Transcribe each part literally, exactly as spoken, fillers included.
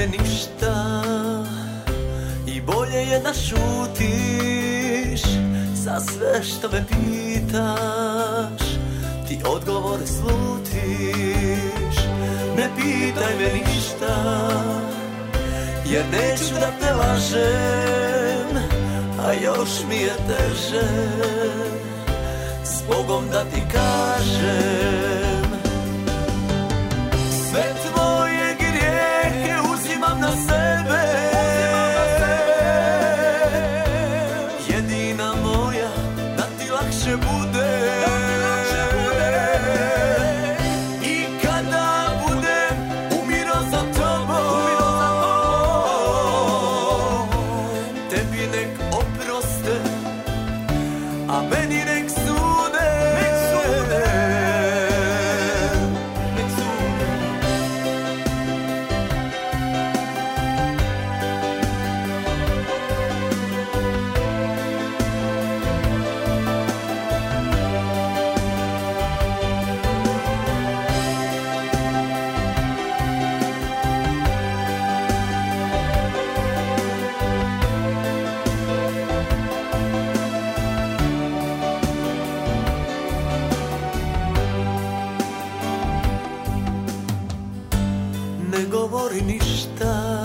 me ništa i bolje je da šutiš za sve što me pitaš, ti odgovore slutiš. Ne pitaj me ništa, jer neću da te lažem, a još mi je teže s Bogom da ti kažem. Sve tvoje grijehe uzimam na sebe, jedina moja da ti lakše bude. I kada budem umiro za tobom, tebi nek oproste, a meni nek sude. Nek sude, nek sude. Ne govori ništa,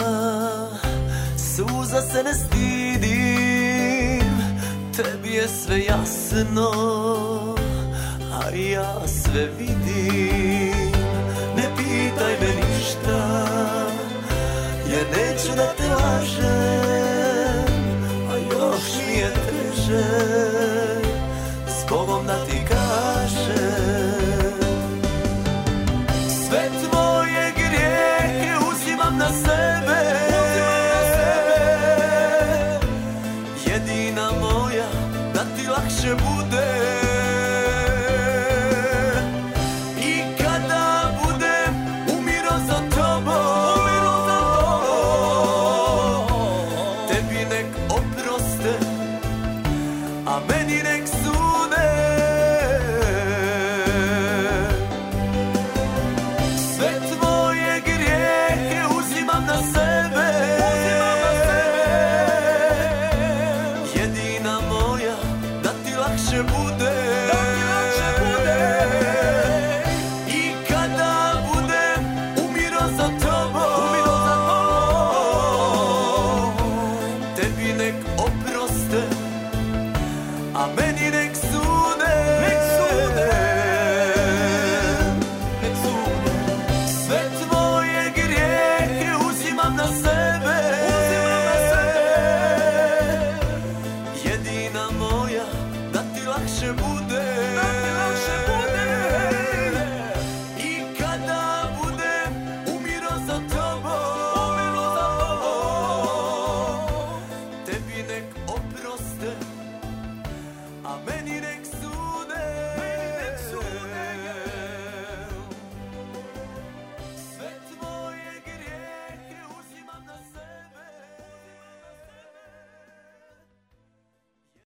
suza se ne stidim, tebi je sve jasno, a ja sve vidim.